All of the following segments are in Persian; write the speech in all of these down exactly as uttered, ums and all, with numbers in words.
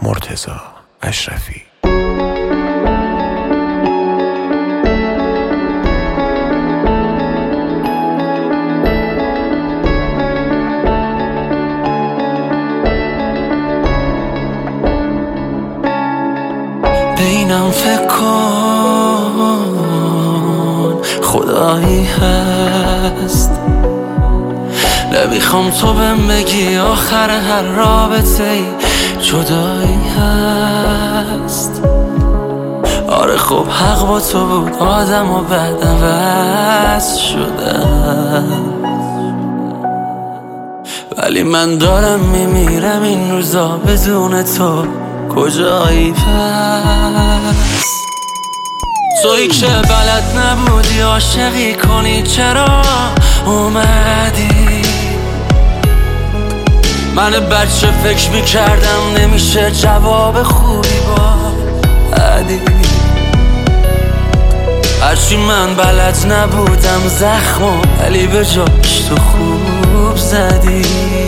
مرتضی اشرفی. بینم فکر کن خدایی هست، نمیخوام تو بهم بگی آخر هر رابطه ای جدایی هست. آره خب حق با تو بود، آدم و بعد عوض شدم، ولی من دارم میمیرم این روزا بدون تو کجایی پس؟ تویی که بلد نبودی عاشقی کنی چرا اومدی؟ من بچه فکر میکردم نمیشه جواب خوبی با عدی، هرچی من بلد نبودم زخمو ولی به جاش تو خوب زدی،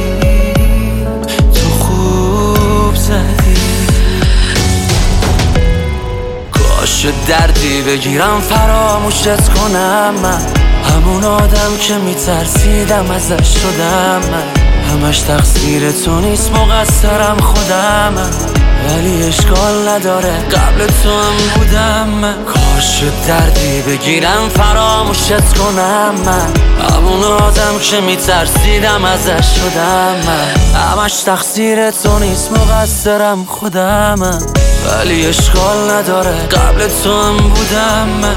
تو خوب زدی. کاش دردی بگیرم فراموشت کنم، من همون آدم که میترسیدم ازش شدم، من همش تقصیر تو نیست مقصرم خودم، ولی اشکال نداره قبل تو هم بودم من. کاش دردی بگیرم فراموشت کنم، من همون آدم که میترسیدم ازش شدم، من همش تقصیر تو نیست مقصرم خودم، ولی اشکال نداره قبل تو هم بودم من.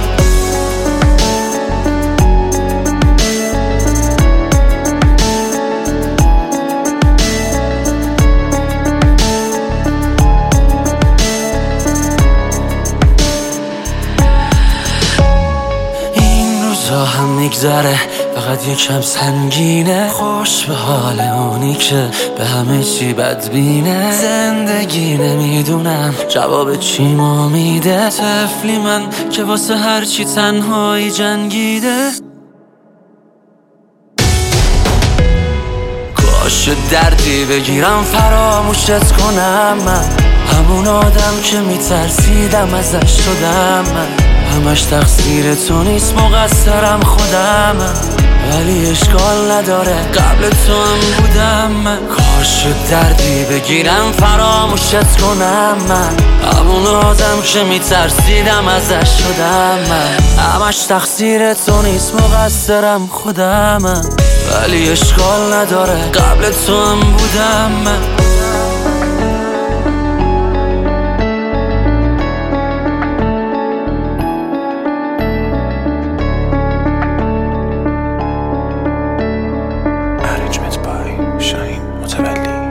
هم میگذره فقط یکم سنگینه، خوش به حال اونی که به همه چی بدبینه. زندگی نمیدونم جواب چی ما میده، طفلی من که واسه هر چی تنهایی جنگیده. کاش دردی بگیرم فراموشت کنم، من همون آدم که میترسیدم ازش شدم، من همش تقصیر تو نیست مقصرم خودم، ولی اشکال نداره قبل تو هم بودم من. کاش دردی بگیرم فراموشت کنم، من همون آدم که میترسیدم ازش شدم، من همش تقصیر تو نیست مقصرم خودم، ولی اشکال نداره قبل تو هم بودم من. Management by Shaheen Mutawalli.